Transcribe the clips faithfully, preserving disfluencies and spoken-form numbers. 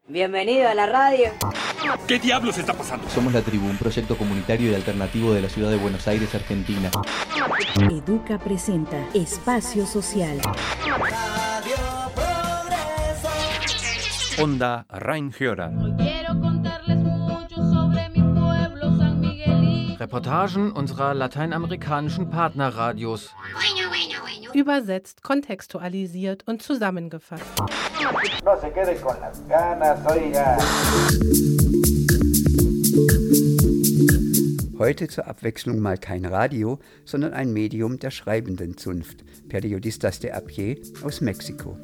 Bienvenido a la radio. ¿Qué diablos está pasando? Somos La Tribu, un proyecto comunitario y alternativo de la ciudad de Buenos Aires, Argentina. Educa presenta Espacio Social. Onda Rhein-Gera. Quiero contarles mucho sobre mi pueblo, San Miguelito. Reportagen unserer lateinamerikanischen Partnerradios. Übersetzt, kontextualisiert und zusammengefasst. No se quede con las ganas, oiga. Heute zur Abwechslung mal kein Radio, sondern ein Medium der schreibenden Zunft, Periodistas de a pie aus Mexiko.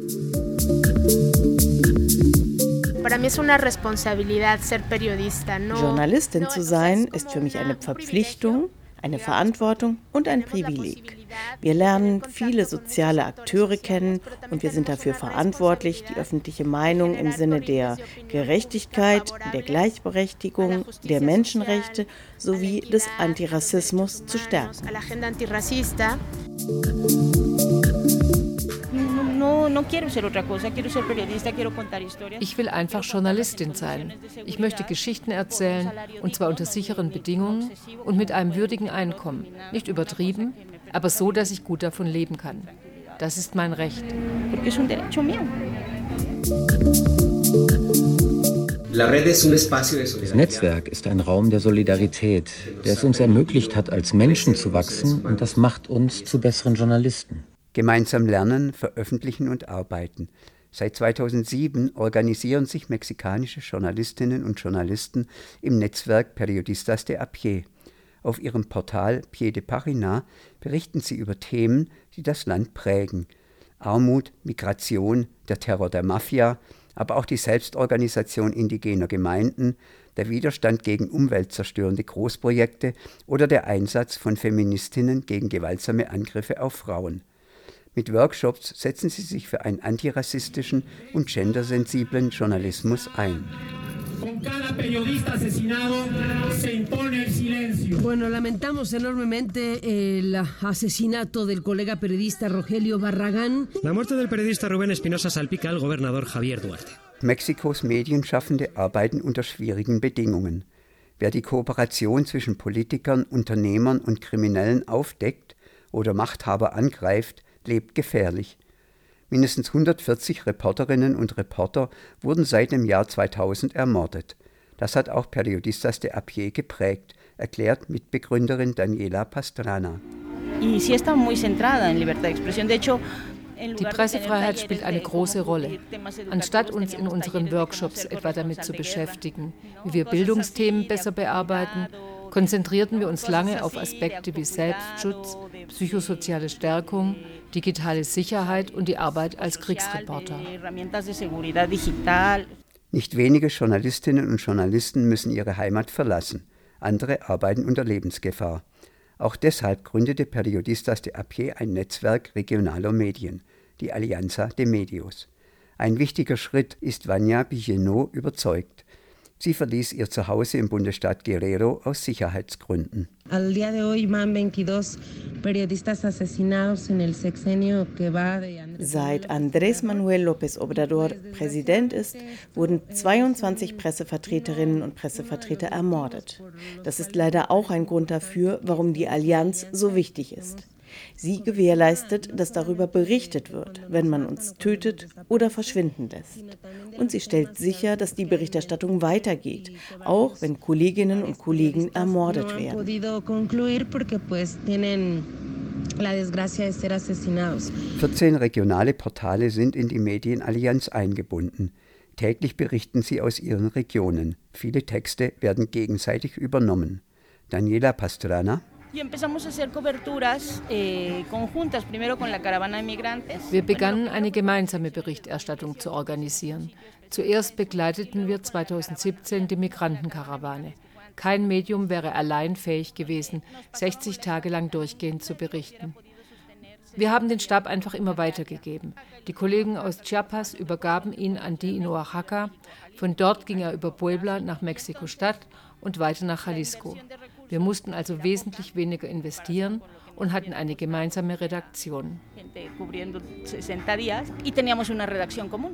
Journalistin zu sein, ist für mich eine Verpflichtung, eine Verantwortung und ein Privileg. Wir lernen viele soziale Akteure kennen und wir sind dafür verantwortlich, die öffentliche Meinung im Sinne der Gerechtigkeit, der Gleichberechtigung, der Menschenrechte sowie des Antirassismus zu stärken. Ich will einfach Journalistin sein. Ich möchte Geschichten erzählen, und zwar unter sicheren Bedingungen und mit einem würdigen Einkommen. Nicht übertrieben, aber so, dass ich gut davon leben kann. Das ist mein Recht. Das Netzwerk ist ein Raum der Solidarität, der es uns ermöglicht hat, als Menschen zu wachsen, und das macht uns zu besseren Journalisten. Gemeinsam lernen, veröffentlichen und arbeiten. Seit zweitausendsieben organisieren sich mexikanische Journalistinnen und Journalisten im Netzwerk Periodistas de a pie. Auf ihrem Portal Pie de Página berichten sie über Themen, die das Land prägen. Armut, Migration, der Terror der Mafia, aber auch die Selbstorganisation indigener Gemeinden, der Widerstand gegen umweltzerstörende Großprojekte oder der Einsatz von Feministinnen gegen gewaltsame Angriffe auf Frauen. Mit Workshops setzen sie sich für einen antirassistischen und gendersensiblen Journalismus ein. Bueno, lamentamos enormemente el asesinato del colega periodista Rogelio Barragán. La muerte del periodista Rubén Espinosa salpica al gobernador Javier Duarte. Mexikos Medienschaffende arbeiten unter schwierigen Bedingungen. Wer die Kooperation zwischen Politikern, Unternehmern und Kriminellen aufdeckt oder Machthaber angreift, lebt gefährlich. Mindestens hundertvierzig Reporterinnen und Reporter wurden seit dem Jahr zweitausend ermordet. Das hat auch Periodistas de a pie geprägt, erklärt Mitbegründerin Daniela Pastrana. Die Pressefreiheit spielt eine große Rolle. Anstatt uns in unseren Workshops etwa damit zu beschäftigen, wie wir Bildungsthemen besser bearbeiten, konzentrierten wir uns lange auf Aspekte wie Selbstschutz, psychosoziale Stärkung, digitale Sicherheit und die Arbeit als Kriegsreporter. Nicht wenige Journalistinnen und Journalisten müssen ihre Heimat verlassen. Andere arbeiten unter Lebensgefahr. Auch deshalb gründete Periodistas de a pie ein Netzwerk regionaler Medien, die Alianza de Medios. Ein wichtiger Schritt, ist Vania Villeno überzeugt. Sie verließ ihr Zuhause im Bundesstaat Guerrero aus Sicherheitsgründen. Seit Andrés Manuel López Obrador Präsident ist, wurden zweiundzwanzig Pressevertreterinnen und Pressevertreter ermordet. Das ist leider auch ein Grund dafür, warum die Allianz so wichtig ist. Sie gewährleistet, dass darüber berichtet wird, wenn man uns tötet oder verschwinden lässt. Und sie stellt sicher, dass die Berichterstattung weitergeht, auch wenn Kolleginnen und Kollegen ermordet werden. vierzehn regionale Portale sind in die Medienallianz eingebunden. Täglich berichten sie aus ihren Regionen. Viele Texte werden gegenseitig übernommen. Daniela Pastrana. Wir begannen eine gemeinsame Berichterstattung zu organisieren. Zuerst begleiteten wir zweitausendsiebzehn die Migrantenkarawane. Kein Medium wäre allein fähig gewesen, sechzig Tage lang durchgehend zu berichten. Wir haben den Stab einfach immer weitergegeben. Die Kollegen aus Chiapas übergaben ihn an die in Oaxaca. Von dort ging er über Puebla nach Mexiko-Stadt und weiter nach Jalisco. Wir mussten also wesentlich weniger investieren und hatten eine gemeinsame Redaktion.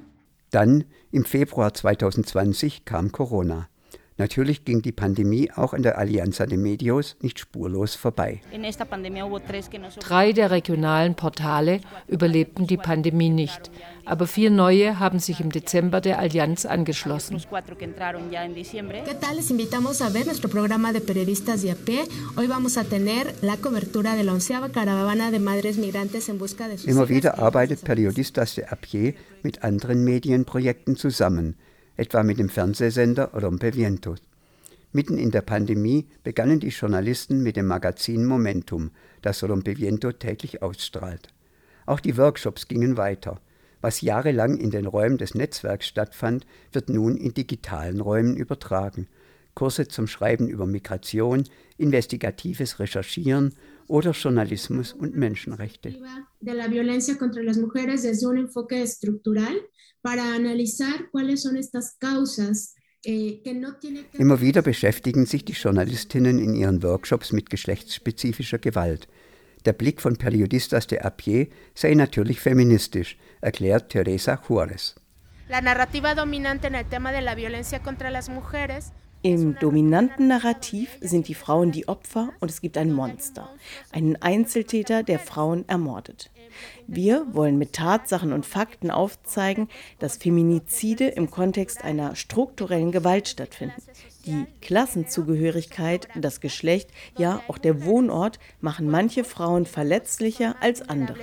Dann, im Februar zweitausendzwanzig, kam Corona. Natürlich ging die Pandemie auch an der Alianza de Medios nicht spurlos vorbei. Drei der regionalen Portale überlebten die Pandemie nicht, aber vier neue haben sich im Dezember der Allianz angeschlossen. ¿Qué tal? Les invitamos a ver nuestro programa de periodistas de a pie. Hoy vamos a tener la cobertura de la onceava caravana de madres migrantes en busca de sus Immer wieder arbeitet Periodistas de a pie mit anderen Medienprojekten zusammen, etwa mit dem Fernsehsender Rompeviento. Mitten in der Pandemie begannen die Journalisten mit dem Magazin Momentum, das Rompeviento täglich ausstrahlt. Auch die Workshops gingen weiter. Was jahrelang in den Räumen des Netzwerks stattfand, wird nun in digitalen Räumen übertragen. Kurse zum Schreiben über Migration, investigatives Recherchieren oder Journalismus und Menschenrechte. De la violencia contra las mujeres desde un enfoque estructural para analizar cuáles son estas causas. Immer wieder beschäftigen sich die Journalistinnen in ihren Workshops mit geschlechtsspezifischer Gewalt. Der Blick von Periodistas de a pie sei natürlich feministisch, erklärt Teresa Juárez. La narrativa dominante en el tema de la violencia contra las mujeres. Im dominanten Narrativ sind die Frauen die Opfer und es gibt ein Monster, einen Einzeltäter, der Frauen ermordet. Wir wollen mit Tatsachen und Fakten aufzeigen, dass Feminizide im Kontext einer strukturellen Gewalt stattfinden. Die Klassenzugehörigkeit, das Geschlecht, ja auch der Wohnort machen manche Frauen verletzlicher als andere.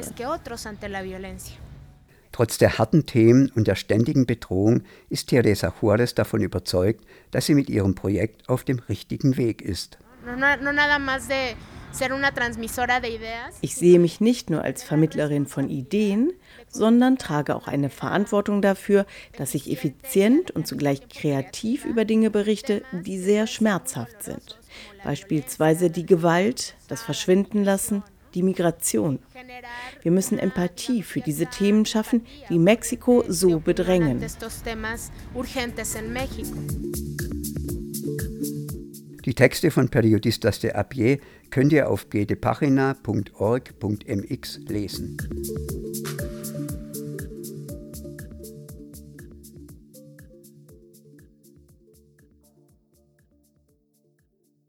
Trotz der harten Themen und der ständigen Bedrohung ist Teresa Juárez davon überzeugt, dass sie mit ihrem Projekt auf dem richtigen Weg ist. Ich sehe mich nicht nur als Vermittlerin von Ideen, sondern trage auch eine Verantwortung dafür, dass ich effizient und zugleich kreativ über Dinge berichte, die sehr schmerzhaft sind. Beispielsweise die Gewalt, das Verschwindenlassen, die Migration. Wir müssen Empathie für diese Themen schaffen, die Mexiko so bedrängen. Die Texte von Periodistas de a pie könnt ihr auf gedepagina punkt org punkt m x lesen.